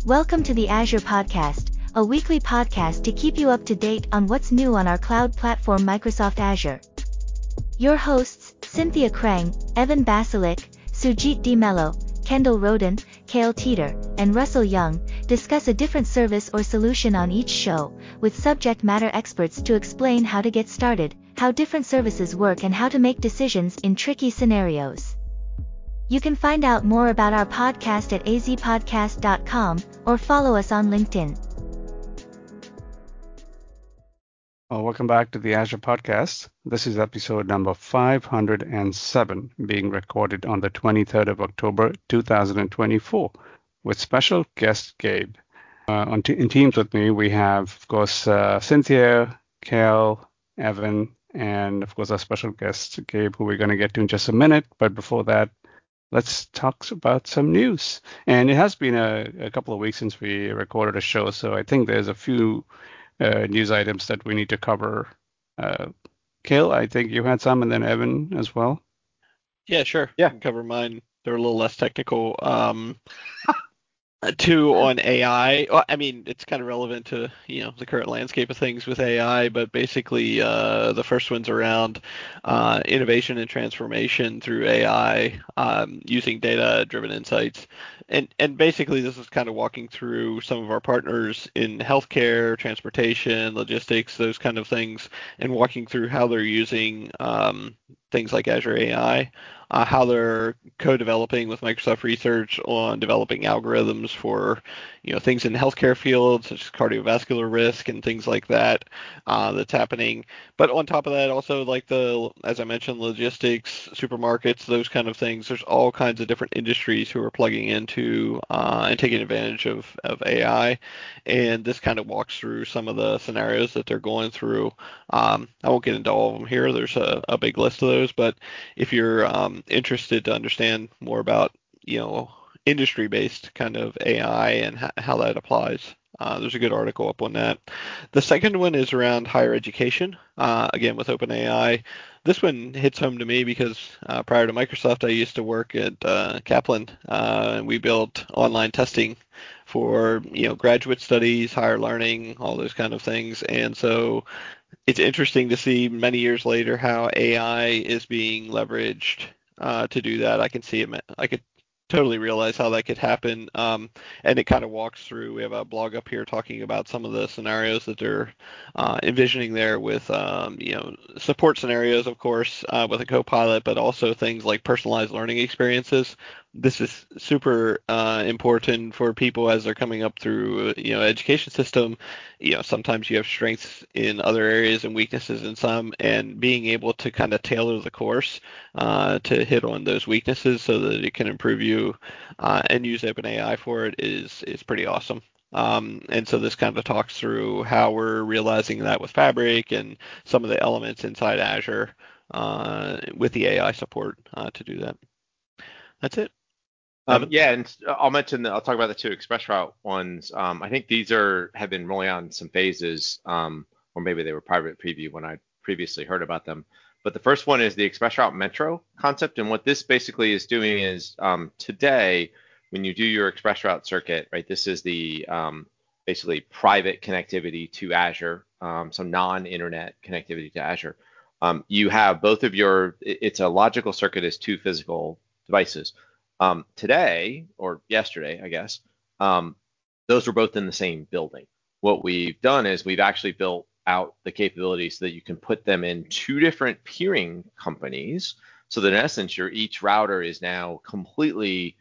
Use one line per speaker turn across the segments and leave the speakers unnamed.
Welcome to the Azure Podcast, a weekly podcast to keep you up to date on what's new on our cloud platform Microsoft Azure. Your hosts, Cynthia Krang, Evan Basilik, Sujit D. Mello, Kendall Roden, Cale Teeter, and Russell Young, discuss a different service or solution on each show, with subject matter experts to explain how to get started, how different services work and how to make decisions in tricky scenarios. You can find out more about our podcast at azpodcast.com or follow us on LinkedIn.
Well, welcome back to the Azure Podcast. This is episode number 507, being recorded on the 23rd of October, 2024, with special guest Gabe. In teams with me, we have, of course, Cynthia, Cal, Evan, and, of course, our special guest, Gabe, who we're going to get to in just a minute. But before that, let's talk about some news. And it has been a couple of weeks since we recorded a show, so I think there's a few news items that we need to cover. Kale, I think you had some, and then Evan as well.
Yeah, sure. Yeah, I can cover mine. They're a little less technical. Two on AI. Well, I mean, it's kind of relevant to the current landscape of things with AI, but basically the first one's around innovation and transformation through AI using data-driven insights, and basically this is kind of walking through some of our partners in healthcare, transportation, logistics, those kind of things, and walking through how they're using things like Azure AI. How they're co-developing with Microsoft Research on developing algorithms for, things in the healthcare field, such as cardiovascular risk and things like that, that's happening. But on top of that, also like as I mentioned, logistics, supermarkets, those kind of things. There's all kinds of different industries who are plugging into and taking advantage of AI. And this kind of walks through some of the scenarios that they're going through. I won't get into all of them here. There's a big list of those, but if you're interested to understand more about, industry-based kind of AI and how that applies, there's a good article up on that. The second one is around higher education, again with OpenAI. This one hits home to me because prior to Microsoft, I used to work at Kaplan, and we built online testing for graduate studies, higher learning, all those kind of things. And so it's interesting to see many years later how AI is being leveraged to do that. I can see it. I could totally realize how that could happen. And it kind of walks through. We have a blog up here talking about some of the scenarios that they're envisioning there with, support scenarios, of course, with a Copilot, but also things like personalized learning experiences. This is super important for people as they're coming up through, education system. Sometimes you have strengths in other areas and weaknesses in some, and being able to kind of tailor the course to hit on those weaknesses so that it can improve you and use OpenAI for it is pretty awesome. And so this kind of talks through how we're realizing that with Fabric and some of the elements inside Azure with the AI support to do that. That's it.
Yeah, and I'll talk about the two ExpressRoute ones. I think these have been rolling out in some phases, or maybe they were private preview when I previously heard about them. But the first one is the ExpressRoute Metro concept, and what this basically is doing is today, when you do your ExpressRoute circuit, right, this is the basically private connectivity to Azure, so non-internet connectivity to Azure. You have both of it's a logical circuit as two physical devices. Today, or yesterday, I guess, those were both in the same building. What we've done is we've actually built out the capabilities so that you can put them in two different peering companies, so that in essence, each router is now completely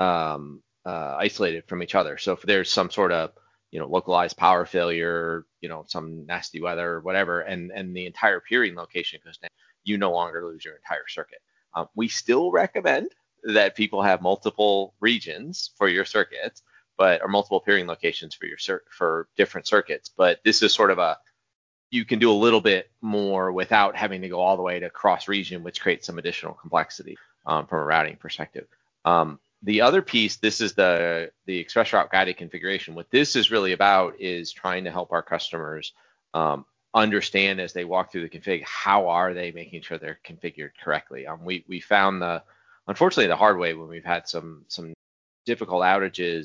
isolated from each other. So if there's some sort of localized power failure, some nasty weather or whatever, and the entire peering location goes down, you no longer lose your entire circuit. We still recommend that people have multiple regions for your circuits, or multiple peering locations for different circuits. But this is sort of you can do a little bit more without having to go all the way to cross region, which creates some additional complexity from a routing perspective. The other piece, this is the ExpressRoute guided configuration. What this is really about is trying to help our customers understand as they walk through the config, how are they making sure they're configured correctly. We found unfortunately the hard way when we've had some difficult outages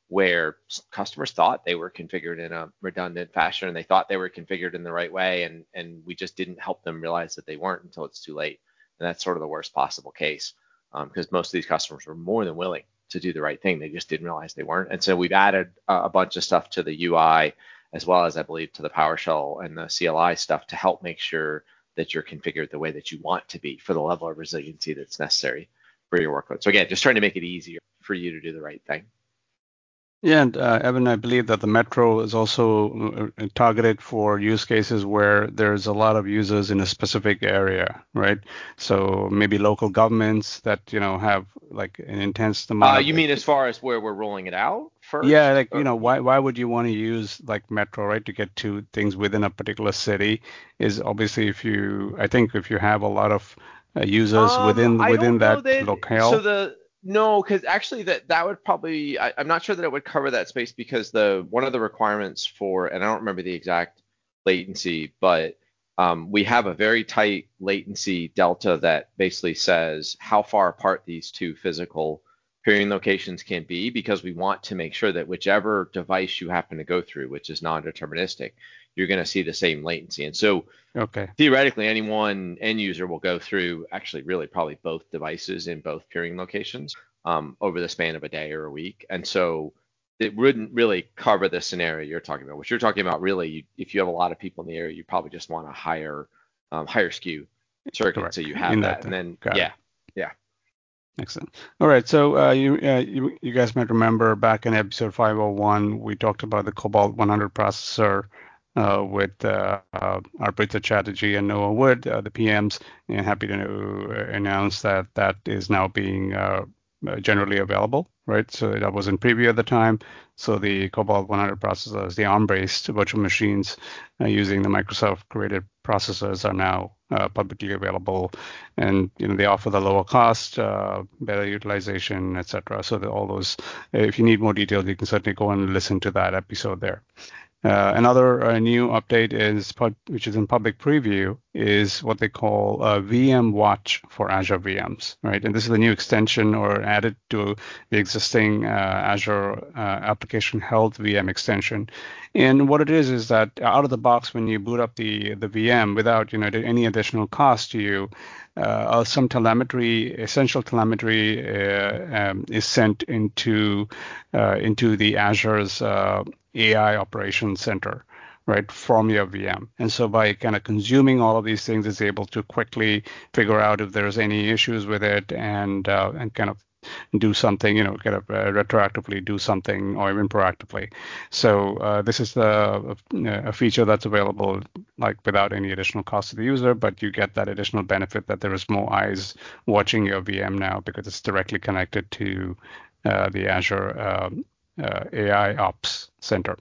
where customers thought they were configured in a redundant fashion and they thought they were configured in the right way, and we just didn't help them realize that they weren't until it's too late. And that's sort of the worst possible case, because most of these customers were more than willing to do the right thing. They just didn't realize they weren't. And so we've added a bunch of stuff to the UI, as well as I believe to the PowerShell and the CLI stuff, to help make sure that you're configured the way that you want to be for the level of resiliency that's necessary for your workload. So again, just trying to make it easier for you to do the right thing.
Yeah, and Evan, I believe that the Metro is also targeted for use cases where there's a lot of users in a specific area, right? So maybe local governments that have like an intense amount.
You mean as far as where we're rolling it out first?
Yeah, like why would you want to use like Metro, right, to get to things within a particular city? Is obviously if you have a lot of users within that locale.
No, because actually that would probably, I'm not sure that it would cover that space, because one of the requirements for, and I don't remember the exact latency, but we have a very tight latency delta that basically says how far apart these two physical peering locations can be, because we want to make sure that whichever device you happen to go through, which is non-deterministic, you're going to see the same latency. And so theoretically, any one end user will go through actually really probably both devices in both peering locations over the span of a day or a week. And so it wouldn't really cover the scenario you're talking about. What you're talking about really, if you have a lot of people in the area, you probably just want a higher skew circuit.
Correct.
So you have that. And then, yeah.
Excellent. All right. So you guys might remember back in episode 501, we talked about the Cobalt 100 processor with Arpita Chatterjee and Noah Wood, the PMs, and happy to announce that is now being generally available, right? So that was in preview at the time. So the Cobalt 100 processors, the ARM-based virtual machines using the Microsoft created processors, are now publicly available, and they offer the lower cost, better utilization, etc. So all those, if you need more details, you can certainly go and listen to that episode there. Another new update which is in public preview, is what they call VM Watch for Azure VMs, right? And this is a new extension or added to the existing Azure Application Health VM extension. And what it is that out of the box, when you boot up the VM without any additional cost to you, some essential telemetry is sent into the Azure's AI Operations Center, right, from your VM. And so by kind of consuming all of these things, it's able to quickly figure out if there's any issues with it, and kind of do something, kind of retroactively do something, or even proactively. So this is a feature that's available like without any additional cost to the user, but you get that additional benefit that there is more eyes watching your VM now, because it's directly connected to the Azure AI Ops Center.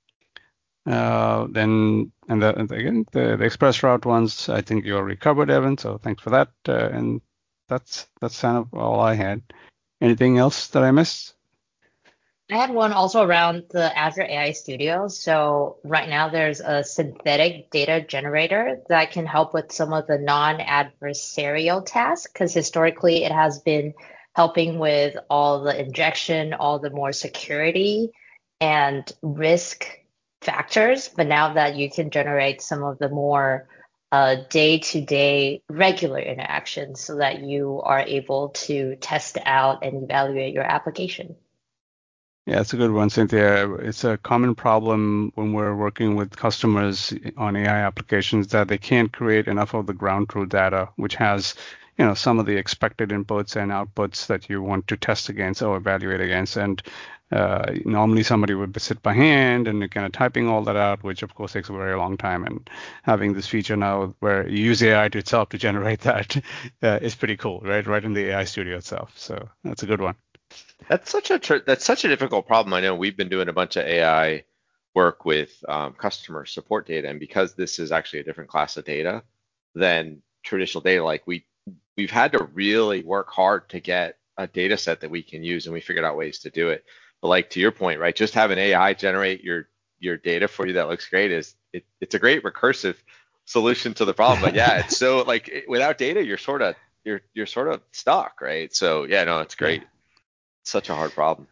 Again, the express route ones, I think you already covered, Evan. So thanks for that. And that's kind of all I had. Anything else that I missed?
I had one also around the Azure AI Studio. So right now there's a synthetic data generator that can help with some of the non-adversarial tasks, because historically it has been helping with all the injection, all the more security and risk factors. But now that you can generate some of the more day-to-day regular interactions, so that you are able to test out and evaluate your application.
Yeah, it's a good one, Cynthia. It's a common problem when we're working with customers on AI applications, that they can't create enough of the ground truth data, which has some of the expected inputs and outputs that you want to test against or evaluate against. And normally somebody would sit by hand and kind of typing all that out, which of course takes a very long time. And having this feature now where you use AI to itself to generate that is pretty cool, right? Right in the AI Studio itself. So that's a good one.
That's such a difficult problem. I know we've been doing a bunch of AI work with customer support data, and because this is actually a different class of data than traditional data, like we've had to really work hard to get a data set that we can use, and we figured out ways to do it. But like to your point, right, just have an AI generate your data for you that looks great it's a great recursive solution to the problem. But yeah, it's so like without data, you're sort of stuck, right? So yeah, no, it's great.
Yeah.
Such a hard problem.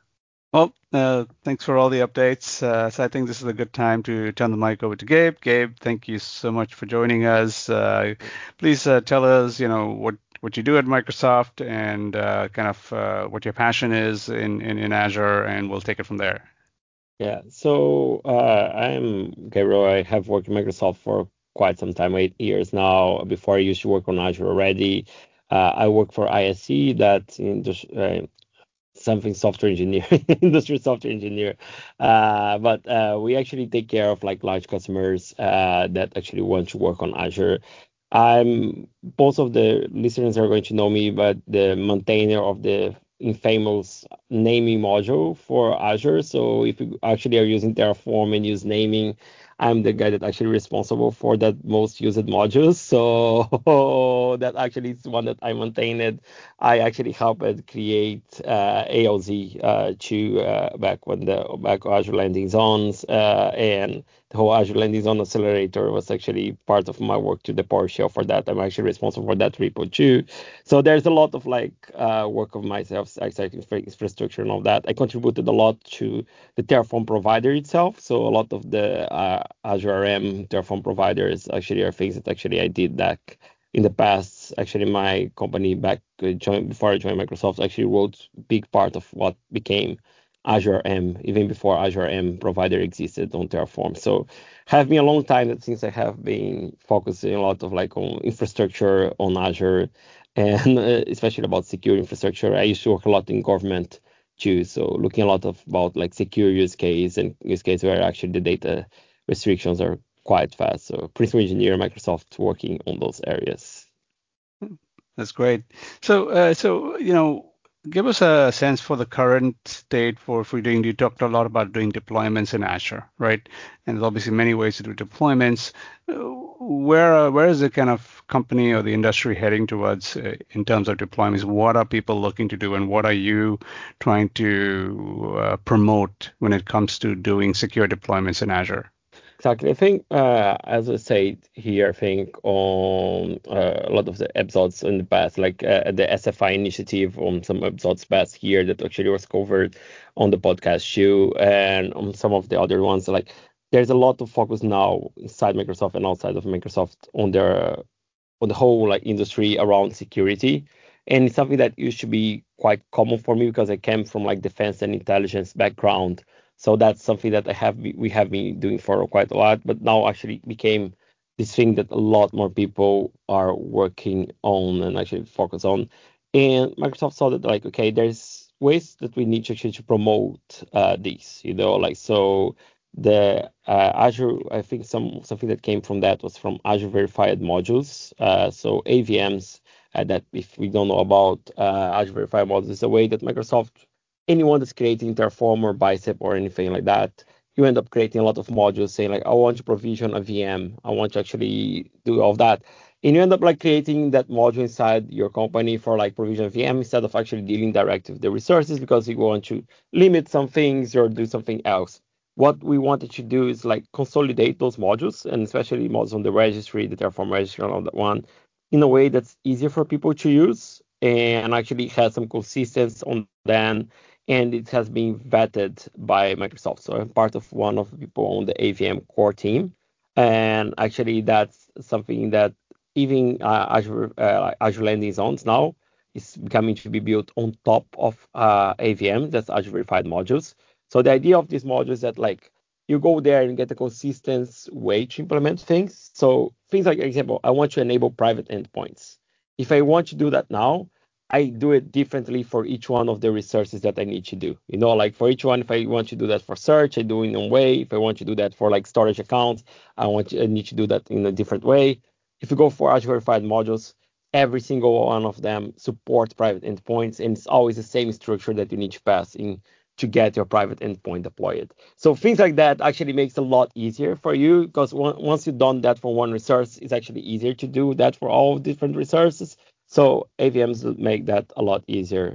Well, thanks for all the updates. So I think this is a good time to turn the mic over to Gabe. Gabe, thank you so much for joining us. Please tell us, what you do at Microsoft and kind of what your passion is in Azure, and we'll take it from there.
Yeah, so I'm Gabriel. I have worked at Microsoft for quite some time, 8 years now. Before I used to work on Azure already. I work for ISC, that's something software engineer, industry software engineer. But we actually take care of like large customers that actually want to work on Azure. I'm Most of the listeners are going to know me, but the maintainer of the infamous naming module for Azure. So if you actually are using Terraform and use naming, I'm the guy that actually responsible for that most used modules. So that actually is one that I maintained. I actually helped create ALZ back Azure Landing Zones and the whole Azure Landing Zone Accelerator was actually part of my work to the PowerShell for that. I'm actually responsible for that repo too. So there's a lot of work of myself, infrastructure and all that. I contributed a lot to the Terraform provider itself. So a lot of the Azure RM Terraform providers actually are things that actually I did back in the past. Actually, my company before I joined Microsoft actually wrote big part of what became Azure M, even before Azure M provider existed on Terraform. So have been a long time that since I have been focusing a lot of on infrastructure on Azure and especially about secure infrastructure. I used to work a lot in government too. So looking a lot about secure use case and use case where actually the data restrictions are quite fast. So principal engineer Microsoft working on those areas.
That's great. So, give us a sense for the current state for doing. You talked a lot about doing deployments in Azure, right? And there's obviously many ways to do deployments. Where is the kind of company or the industry heading towards in terms of deployments? What are people looking to do, and what are you trying to promote when it comes to doing secure deployments in Azure?
Exactly. I think, as I said here, I think on a lot of the episodes in the past, the SFI initiative on some episodes past here that actually was covered on the podcast show, and on some of the other ones, there's a lot of focus now inside Microsoft and outside of Microsoft on the whole industry around security. And it's something that used to be quite common for me because I came from defense and intelligence background. So that's something that we have been doing for quite a lot, but now actually became this thing that a lot more people are working on and actually focus on. And Microsoft saw that okay, there's ways that we need to actually to promote these, so the Azure, I think something that came from that was from Azure Verified Modules. So AVMs, that if we don't know about Azure Verified Modules, is a way that Microsoft, anyone that's creating Terraform or Bicep or anything like that, you end up creating a lot of modules saying I want to provision a VM. I want to actually do all of that. And you end up creating that module inside your company for provision VM instead of actually dealing direct with the resources because you want to limit some things or do something else. What we wanted to do is consolidate those modules and especially modules on the registry, the Terraform registry and all that one, in a way that's easier for people to use and actually has some consistency on them, and it has been vetted by Microsoft. So I'm part of one of the people on the AVM core team, and actually that's something that even Azure Landing Zones now is becoming to be built on top of AVM, that's Azure Verified Modules. So the idea of this module is that you go there and get a consistent way to implement things. So things like, example, I want to enable private endpoints. If I want to do that now, I do it differently for each one of the resources that I need to do. For each one, if I want to do that for search, I do it in one way. If I want to do that for storage accounts, I need to do that in a different way. If you go for Azure Verified Modules, every single one of them support private endpoints, and it's always the same structure that you need to pass in to get your private endpoint deployed. So things like that actually makes it a lot easier for you because once you've done that for one resource, it's actually easier to do that for all different resources. So AVMs will make that a lot easier.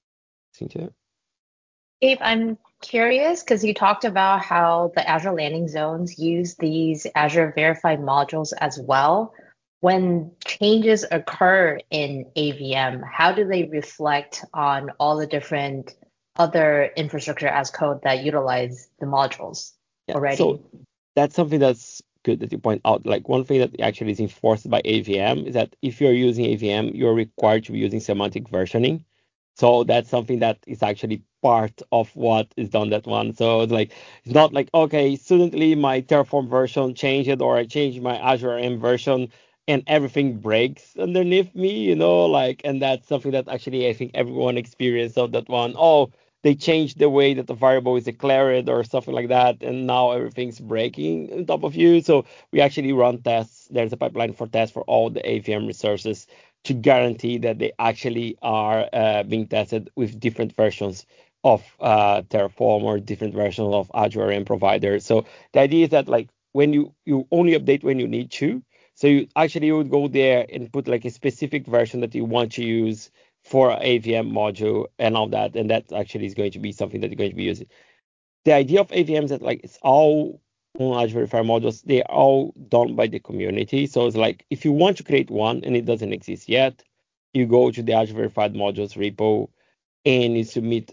Abe, I'm curious because you talked about how the Azure Landing Zones use these Azure Verified modules as well. When changes occur in AVM, how do they reflect on all the different other infrastructure as code that utilize the modules already.
So that's something that's good that you point out. Like one thing that actually is enforced by AVM is that if you're using AVM, you're required to be using semantic versioning. So that's something that is actually part of what is done that one. So it's not like, okay, suddenly my Terraform version changed or I changed my Azure RM version and everything breaks underneath me, and that's something that actually I think everyone experienced of that one. Oh, they changed the way that the variable is declared or something like that, and now everything's breaking on top of you. So we actually run tests. There's a pipeline for tests for all the AVM resources to guarantee that they actually are being tested with different versions of Terraform or different versions of Azure RM providers. So the idea is that when you only update when you need to. So you would go there and put a specific version that you want to use for AVM module and all that, and that actually is going to be something that you're going to be using. The idea of AVM is that it's all on Azure Verified modules. They're all done by the community. So it's if you want to create one and it doesn't exist yet, you go to the Azure Verified modules repo and you submit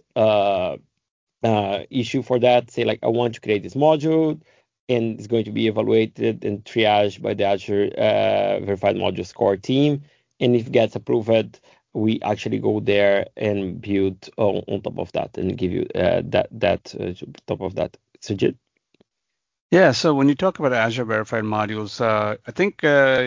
issue for that. Say I want to create this module, and it's going to be evaluated and triaged by the Azure Verified Modules core team. And if it gets approved, we actually go there and build on top of that and give you top of that. Sujit?
Yeah, so when you talk about Azure Verified Modules, I think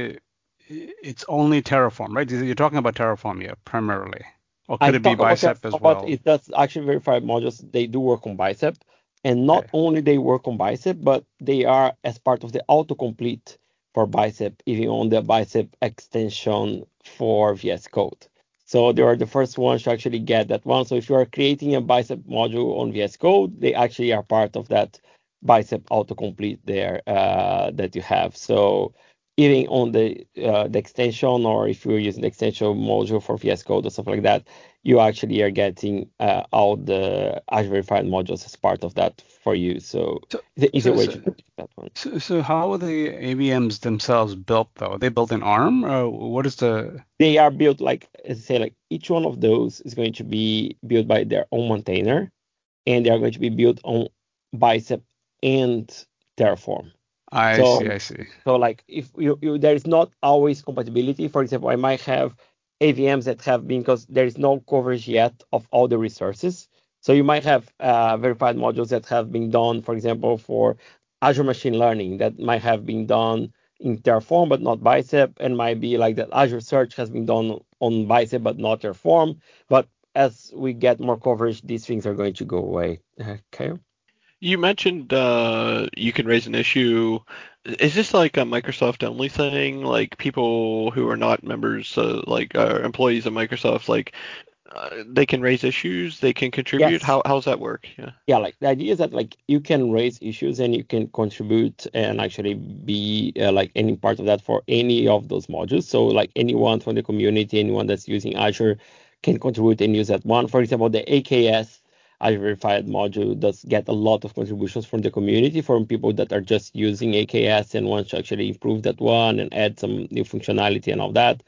it's only Terraform, right? You're talking about Terraform here primarily. Or could it be Bicep as well?
It does actually Verified Modules. They do work on Bicep. And not only they work on Bicep, but they are as part of the autocomplete for Bicep, even on the Bicep extension for VS Code. So they are the first ones to actually get that one. So if you are creating a Bicep module on VS Code, they actually are part of that Bicep autocomplete there that you have. So even on the extension, or if you're using the extension module for VS Code or stuff like that, you actually are getting all the Azure Verified modules as part of that for you. So it's an easy way to do that one.
So how are the AVMs themselves built, though? Are they built in ARM? Or what is the...
They are built as I say, each one of those is going to be built by their own maintainer, and they are going to be built on Bicep and Terraform.
I see.
So if there is not always compatibility. For example, I might have AVMs that have been, because there is no coverage yet of all the resources. So you might have verified modules that have been done, for example, for Azure Machine Learning that might have been done in Terraform but not Bicep, and might be that Azure Search has been done on Bicep but not Terraform. But as we get more coverage, these things are going to go away. Okay.
You mentioned you can raise an issue. Is this a Microsoft only thing? Like people who are not members, employees of Microsoft, they can raise issues, they can contribute.
Yes.
How's that work? Yeah.
Yeah, the idea is that you can raise issues and you can contribute and actually be any part of that for any of those modules. So anyone from the community, anyone that's using Azure can contribute and use that one. For example, the AKS Azure Verified module does get a lot of contributions from the community, from people that are just using AKS and want to actually improve that one and add some new functionality and all that.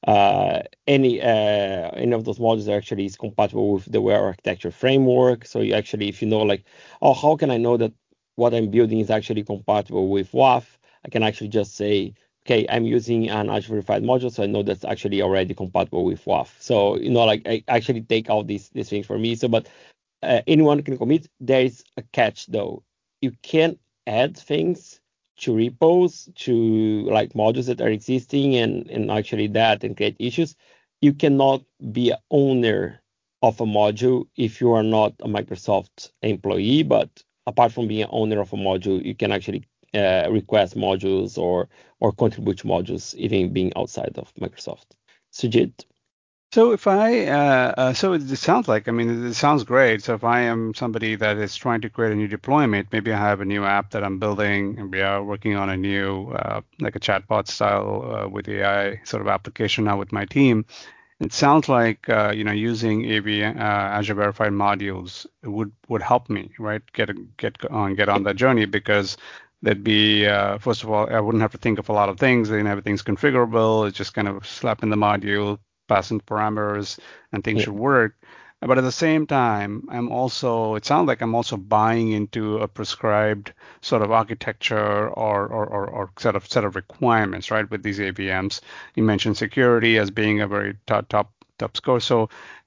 Any of those modules actually is compatible with the WEAR architecture framework. So you actually, if you know how can I know that what I'm building is actually compatible with WAF? I can actually just say, okay, I'm using an Azure Verified module, so I know that's actually already compatible with WAF. So I actually take out these things for me. So, but anyone can commit. There is a catch though. You can add things to repos, to modules that are existing and actually that and create issues. You cannot be an owner of a module if you are not a Microsoft employee, but apart from being an owner of a module, you can actually request modules or contribute to modules, even being outside of Microsoft. Sujit?
So if so it sounds it sounds great. So if I am somebody that is trying to create a new deployment, maybe I have a new app that I'm building, and we are working on a new, a chatbot style with AI sort of application now with my team. It sounds like using Azure Verified modules would help me, right? Get on that journey, because there'd be first of all, I wouldn't have to think of a lot of things, and everything's configurable. It's just kind of slap in the module, passing parameters, and things should work. But at the same time, it sounds like I'm also buying into a prescribed sort of architecture or set of requirements, right, with these AVMs. You mentioned security as being a very top score. So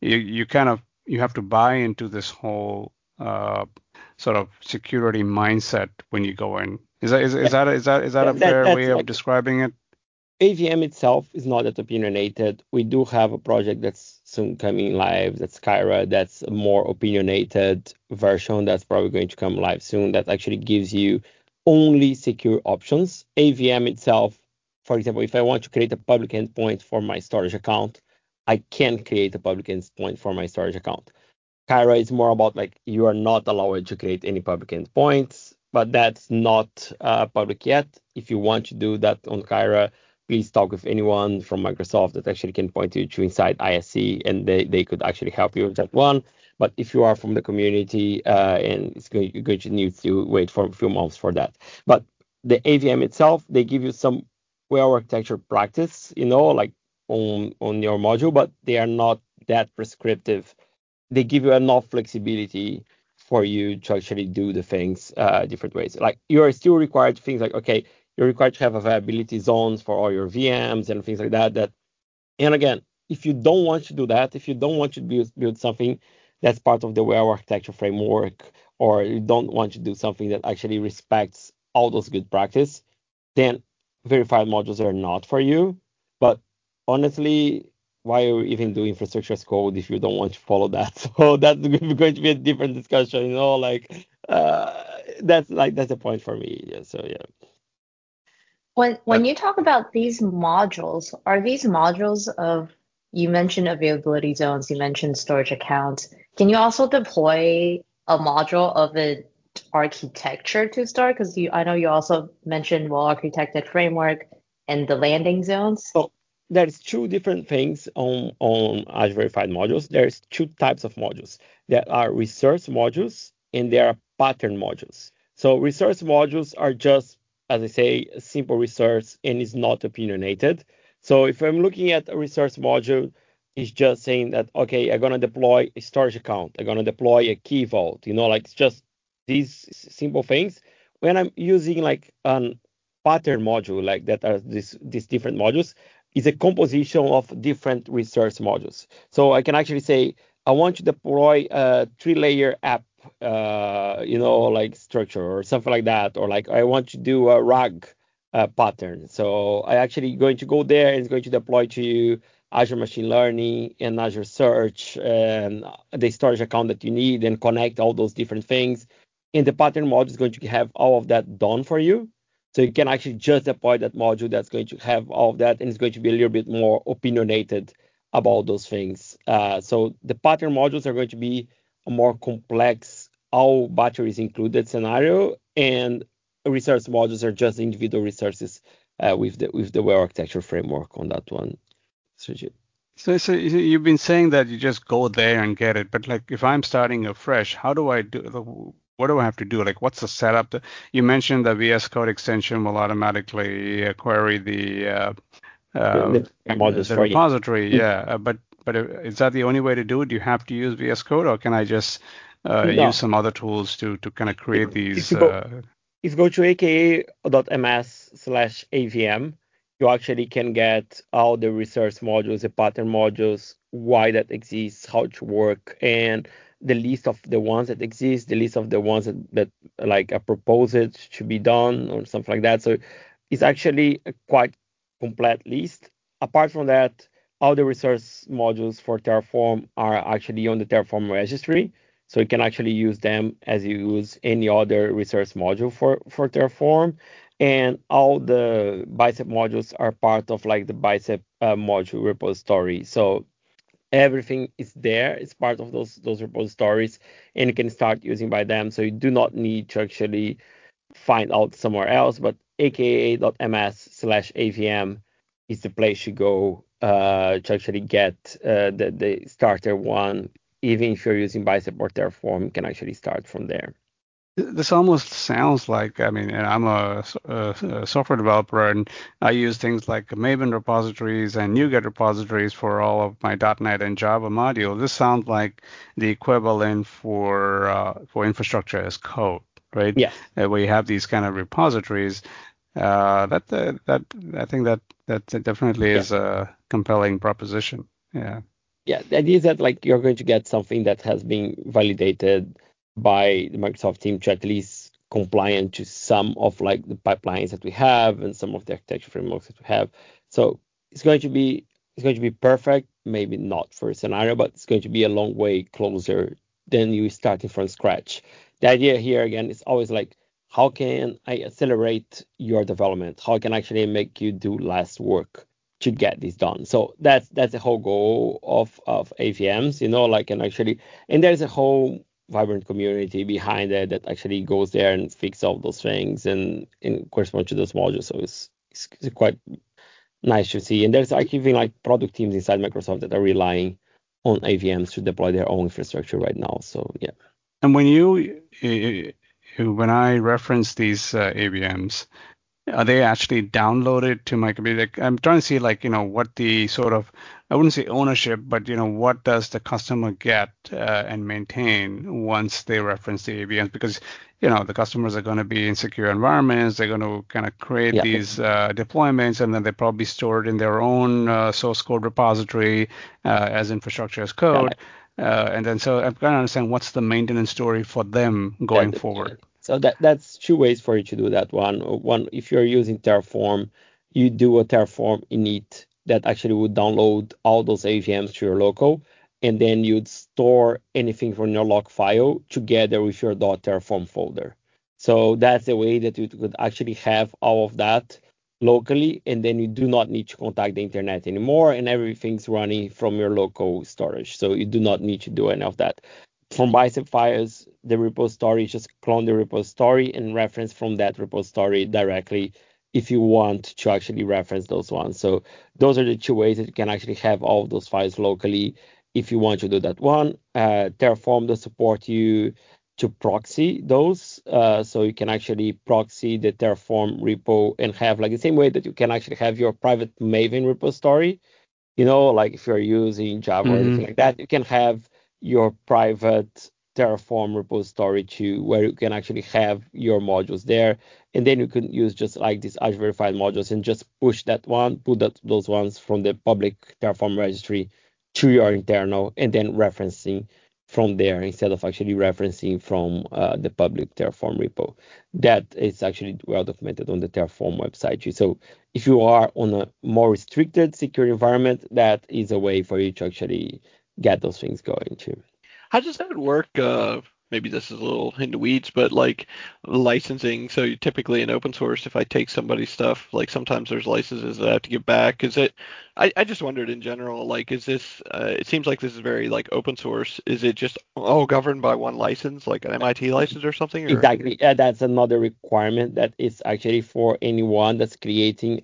you have to buy into this whole sort of security mindset when you go in. Is that a fair
That's
way of
like
describing it?
AVM itself is not that opinionated. We do have a project that's soon coming live. That's Kyra. That's a more opinionated version that's probably going to come live soon. That actually gives you only secure options. AVM itself, for example, if I want to create a public endpoint for my storage account, I can create a public endpoint for my storage account. Kyra is more about like you are not allowed to create any public endpoints, but that's not public yet. If you want to do that on Kyra, please talk with anyone from Microsoft that actually can point you to inside ISC, and they could actually help you with that one. But if you are from the community, and you're going to need to wait for a few months for that. But the AVM itself, they give you some well architecture practice, like on your module, but they are not that prescriptive. They give you enough flexibility for you to actually do the things different ways. Like you are still required things like, okay, you're required to have availability zones for all your VMs and things like that. And again, if you don't want to do that, if you don't want to build something that's part of the well architecture framework, or you don't want to do something that actually respects all those good practice, then verified modules are not for you. But honestly, why are you even doing infrastructure as code if you don't want to follow that? So that's going to be a different discussion, like that's a point for me. Yeah, so yeah.
When you talk about these modules, are these modules of, you mentioned availability zones, you mentioned storage accounts. Can you also deploy a module of an architecture to start? Because I know you also mentioned well-architected framework and the landing zones.
So there's two different things on Azure Verified modules. There's two types of modules. There are resource modules and there are pattern modules. So resource modules are just, as I say, a simple resource and is not opinionated. So if I'm looking at a resource module, it's just saying that, okay, I'm going to deploy a storage account. I'm going to deploy a key vault. Like it's just these simple things. When I'm using like an pattern module, like that are these different modules, is a composition of different resource modules. So I can actually say, I want to deploy a 3-layer app, like structure or something like that, or like I want to do a RAG pattern. So I actually going to go there and it's going to deploy to Azure Machine Learning and Azure Search and the storage account that you need and connect all those different things. And the pattern module is going to have all of that done for you. So you can actually just deploy that module that's going to have all of that, and it's going to be a little bit more opinionated about those things. So the pattern modules are going to be a more complex, all batteries included scenario, and resource modules are just individual resources with the well architecture framework on that one. Sujit.
So you've been saying that you just go there and get it, but like if I'm starting afresh, how do I do? What do I have to do? Like, what's the setup? You mentioned the VS Code extension will automatically query
The modules
the
for you.
repository. Yeah, but is that the only way to do it? Do you have to use VS Code, or can I just use
No.
some other tools to kind of create
If
these?
you go if you go to aka.ms/avm, you actually can get all the resource modules, the pattern modules, why that exists, how to work, and the list of the ones that exist, the list of the ones that like are proposed to be done or something like that. So it's actually a quite complete list. Apart from that, all the resource modules for Terraform are actually on the Terraform registry. So you can actually use them as you use any other resource module for Terraform. And all the Bicep modules are part of like the Bicep module repository. So everything is there. It's part of those repositories, and you can start using by them. So you do not need to actually find out somewhere else. But aka.ms/avm is the place you go to actually get the starter one. Even if you're using Bicep or Terraform, you can actually start from there.
This almost sounds like, I mean, and I'm a software developer, and I use things like Maven repositories and NuGet repositories for all of my .NET and Java modules. This sounds like the equivalent for infrastructure as code, right?
Yes.
Where you have these kind of repositories. That I think that definitely
Yeah.
is a compelling proposition. Yeah.
Yeah, the idea is that like you're going to get something that has been validated by the Microsoft team to at least compliant to some of like the pipelines that we have and some of the architecture frameworks that we have. So it's going to be perfect, maybe not for a scenario, but it's going to be a long way closer than you starting from scratch. The idea here again is always like how can I accelerate your development? How can I actually make you do less work to get this done? So that's the whole goal of AVMs, like and there's a whole vibrant community behind it that actually goes there and fix all those things and correspond to those modules. So it's quite nice to see. And there's like even like product teams inside Microsoft that are relying on AVMs to deploy their own infrastructure right now. So yeah.
And when I reference these AVMs, are they actually downloaded to my computer? Like, I'm trying to see what the sort of, I wouldn't say ownership, but what does the customer get and maintain once they reference the AVMs? Because the customers are going to be in secure environments. They're going to kind of create
Yeah.
these deployments, and then they probably store it in their own source code repository as infrastructure as code. And then so I'm trying to understand what's the maintenance story for them going forward.
So that's two ways for you to do that. One, if you're using Terraform, you do a Terraform init that actually would download all those AVMs to your local, and then you'd store anything from your log file together with your .terraform folder. So that's a way that you could actually have all of that locally, and then you do not need to contact the internet anymore, and everything's running from your local storage. So you do not need to do any of that. From bicep files, the repository, just clone the repository and reference from that repository directly if you want to actually reference those ones. So those are the two ways that you can actually have all of those files locally if you want to do that one. Terraform does support you to proxy those. So you can actually proxy the Terraform repo and have like the same way that you can actually have your private Maven repository. Like if you're using Java or anything like that, you can have your private Terraform repository to where you can actually have your modules there. And then you can use just like these Azure verified modules and just push that one, put those ones from the public Terraform registry to your internal and then referencing from there instead of actually referencing from the public Terraform repo. That is actually well documented on the Terraform website too. So if you are on a more restricted secure environment, that is a way for you to actually get those things going too.
How does that work? Maybe this is a little in the weeds, but like licensing. So you typically in open source, if I take somebody's stuff, like sometimes there's licenses that I have to give back. Is it? I just wondered in general, like, is this? It seems like this is very like open source. Is it just all governed by one license, like an MIT license or something? Or?
Exactly. That's another requirement that is actually for anyone that's creating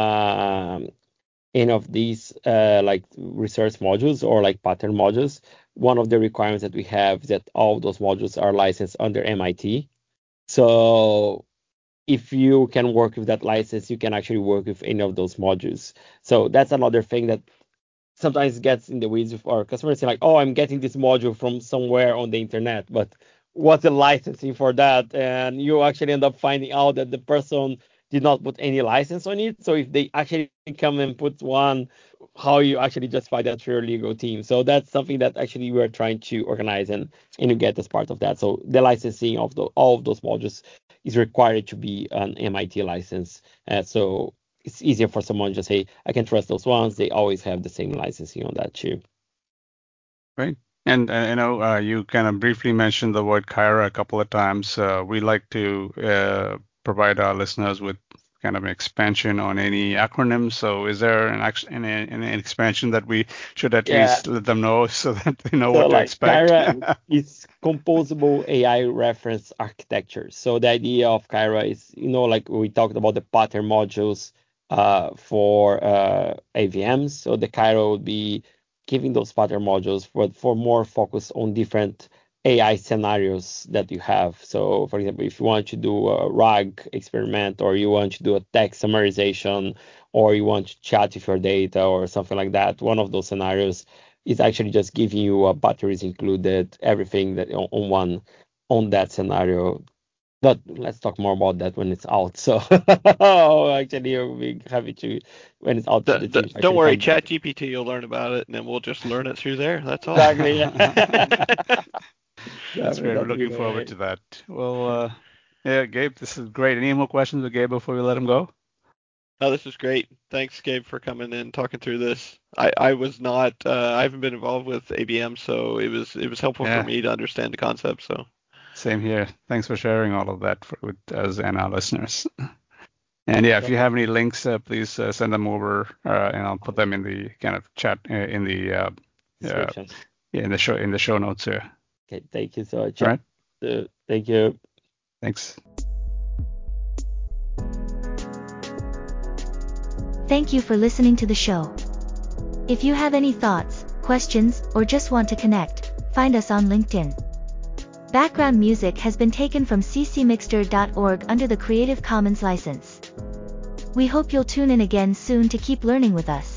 any of these like research modules or like pattern modules. One of the requirements that we have is that all those modules are licensed under MIT. So if you can work with that license, you can actually work with any of those modules. So that's another thing that sometimes gets in the weeds with our customers saying like, oh, I'm getting this module from somewhere on the internet, but what's the licensing for that? And you actually end up finding out that the person did not put any license on it. So if they actually come and put one, how you actually justify that for your legal team. So that's something that actually we're trying to organize and you get as part of that. So the licensing of all of those modules is required to be an MIT license. So it's easier for someone to just say, I can trust those ones. They always have the same licensing on that too.
Right. And you kind of briefly mentioned the word Kyra a couple of times. We like to provide our listeners with kind of an expansion on any acronyms. So is there an expansion that we should at least let them know so that they know what to expect?
Kyra is composable AI reference architecture. So the idea of Kyra is, like we talked about the pattern modules for AVMs. So the Kyra would be giving those pattern modules for more focus on different AI scenarios that you have. So, for example, if you want to do a RAG experiment, or you want to do a text summarization, or you want to chat with your data or something like that, one of those scenarios is actually just giving you batteries included, everything that on that scenario. But let's talk more about that when it's out. So actually, you'll be happy to when it's out. The team
Don't worry,
come.
ChatGPT, you'll learn about it, and then we'll just learn it through there. That's all.
Exactly.
That's great. We're looking forward to that. Well, yeah, Gabe, this is great. Any more questions with Gabe before we let him go?
Oh, this is great. Thanks, Gabe, for coming in and talking through this. I was not I haven't been involved with ABM, so it was helpful for me to understand the concept. So
same here. Thanks for sharing all of that with us and our listeners. And yeah, if you have any links, please send them over, and I'll put them in the kind of chat in the
description.
In the show notes here.
Okay, thank you so much.
All right.
Thank you.
Thanks.
Thank you for listening to the show. If you have any thoughts, questions, or just want to connect, find us on LinkedIn. Background music has been taken from ccmixter.org under the Creative Commons license. We hope you'll tune in again soon to keep learning with us.